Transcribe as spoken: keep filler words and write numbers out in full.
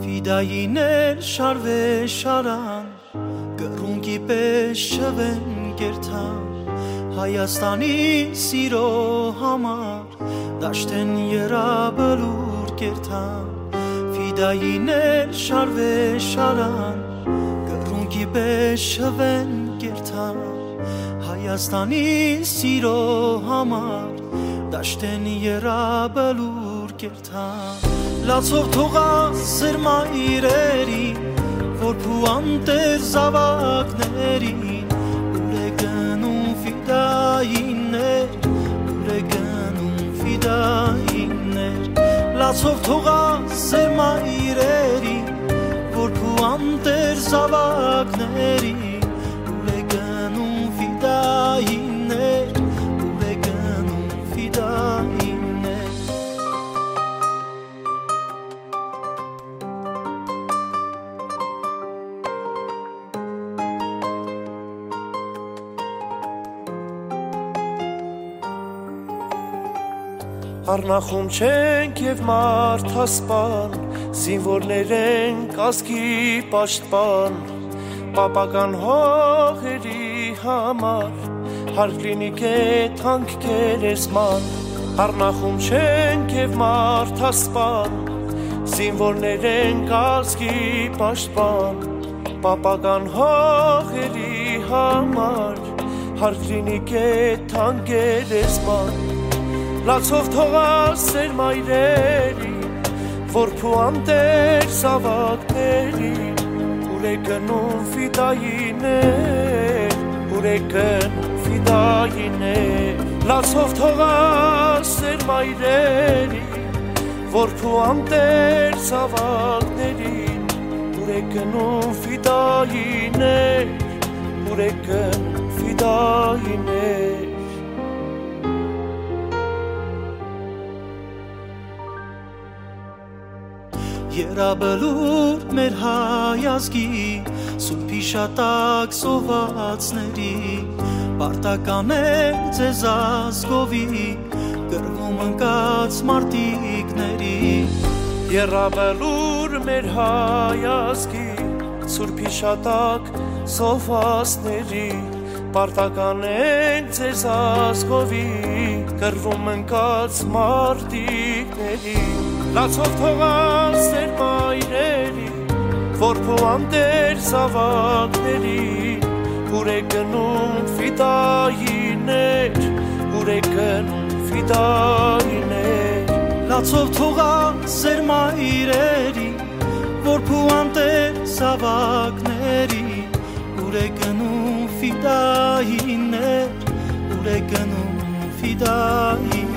Ֆիդայիներ շարվե շարան կռունկի պես շվեն գերթան Հայաստանի սիրո համար դաշտեն երաբլուր գերթան Ֆիդայիներ շարվե շարան կռունկի պես շվեն գերթան Հայաստանի սիրո համար դաշտեն երաբլուր գերթան Լացով թողա սերմայրերին Որփու անտեր զավակներին Ուր է գնում ֆիդայիներ Ուր է գնում ֆիդայիներ Լացով թողա սերմայրերին Որփու անտեր զավակներին Ուր է գնում ֆիդայիներ Ուր է գնում ֆիդայիներ Առնախում չենք և մարդասպան, զինվորներ ենք ազգի պաշտպան, պապական հողերի համար, հարկ լինի կեթանք գերեզման։ Առնախում չենք և մարդասպան, զինվորներ ենք ազգի պաշտպան, պապական հողերի համար, հարկ լինի կեթանք գերեզման։ Լացով թողա սերմայրերի, որփու անտեր զավակներին, ուր է գնում ֆիդայիներ, ուր է գնում ֆիդայիներ։ Լացով թողա սերմայրերի, որփու անտեր զավակներին, ուր է գնում ֆիդայիներ, ուր է գնում ֆիդայիներ։ Երաբլուր մեր հայազգի Սուրբի շատակ սովածների Պարտական եք ձեզ ազգովի Գրվում ընկած մարտիկների Երաբլուր մեր հայազգի Սուրբի շատակ սովածների Պարտական եք ձեզ ազգովի Գրվում ընկած մարտիկների Լացով թողա սերմայրերի, որփու անտեր զավակների, ուր է գնում ֆիդայիներ, ուր է գնում ֆիդայիներ։ Լացով թողա սերմայրերի, որփու անտեր զավակների, ուր է գնում ֆիդայիներ, ուր է գնում ֆիդայիներ։